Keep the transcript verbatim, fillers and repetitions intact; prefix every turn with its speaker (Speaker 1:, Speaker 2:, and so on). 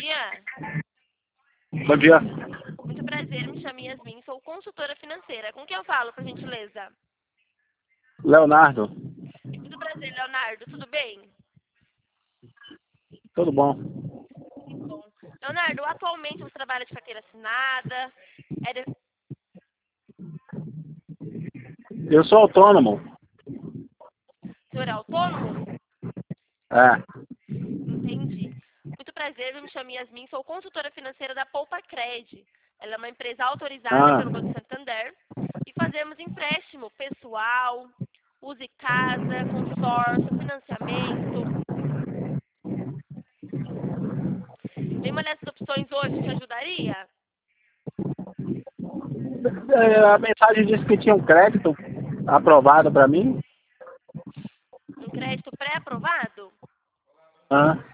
Speaker 1: dia.
Speaker 2: Bom dia.
Speaker 1: Muito prazer, me chamo Yasmin, sou consultora financeira. Com quem eu falo, por gentileza?
Speaker 2: Leonardo.
Speaker 1: Muito prazer, Leonardo. Tudo bem?
Speaker 2: Tudo bom.
Speaker 1: Bom. Leonardo, atualmente você trabalha de carteira assinada? É de...
Speaker 2: Eu sou autônomo.
Speaker 1: O senhor é autônomo?
Speaker 2: É.
Speaker 1: Entendi. Muito prazer, me chamo Yasmin, sou consultora financeira da Poupa Cred. Ela é uma empresa autorizada
Speaker 2: Ah.
Speaker 1: pelo Banco Santander e fazemos empréstimo pessoal, use casa, consórcio, financiamento. Nenhuma dessas opções hoje te ajudaria?
Speaker 2: É, a mensagem disse que tinha um crédito aprovado para mim.
Speaker 1: Um crédito pré-aprovado?
Speaker 2: Ah.